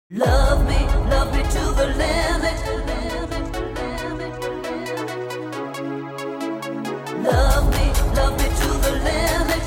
Love me to the limit. Love me to the limit.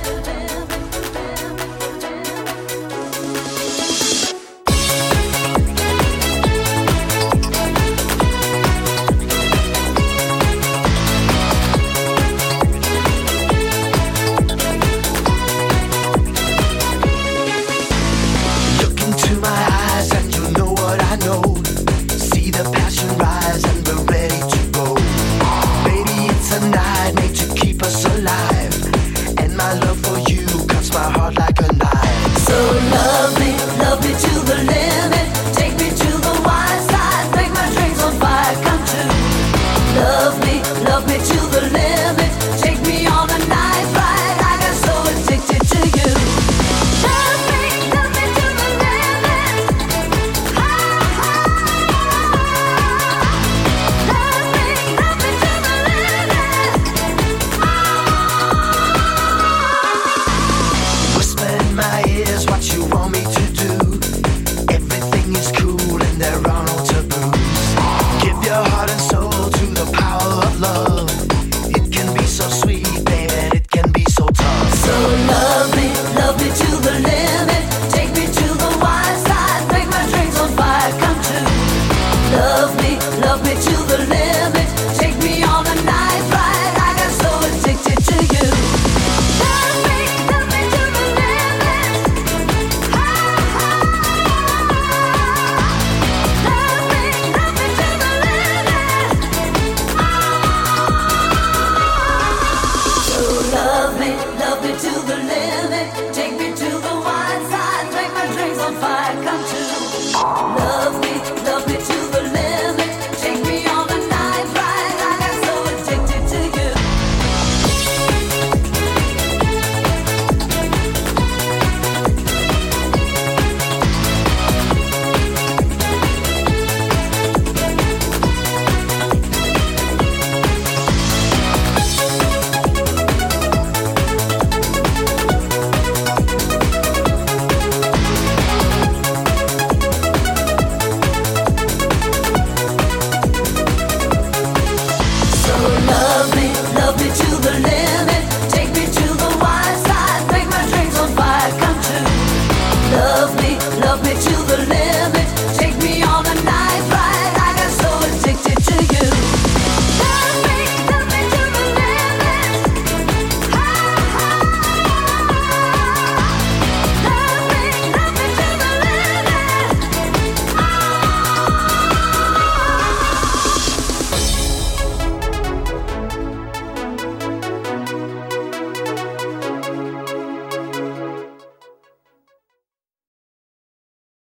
Look into my eyes and you know what I know. See the passion rise and we're ready to go. Baby, it's a night made to keep us alive. And my love for you cuts my heart like a knife. So love me to the limit. Take me to the wild side. Make my dreams on fire come true. Love me to the limit. Take me on a night ride. I got so addicted to you. Love me to the limit. Love me to the limit. Whisper in my ears what you want me to do. Everything is cool and there are no taboos. Give your heart and soul to the power of love. It can be so sweet, baby, and it can be so tough. So love me to the limit. Take me to the wild side. Make my dreams on fire come true. Love me to the limit. Take me on a night ride. I got so addicted to you. Love me to the limit. Love me to the limit. So love me to the limit. Take me to the wild side. Make my dreams on fire come true. Love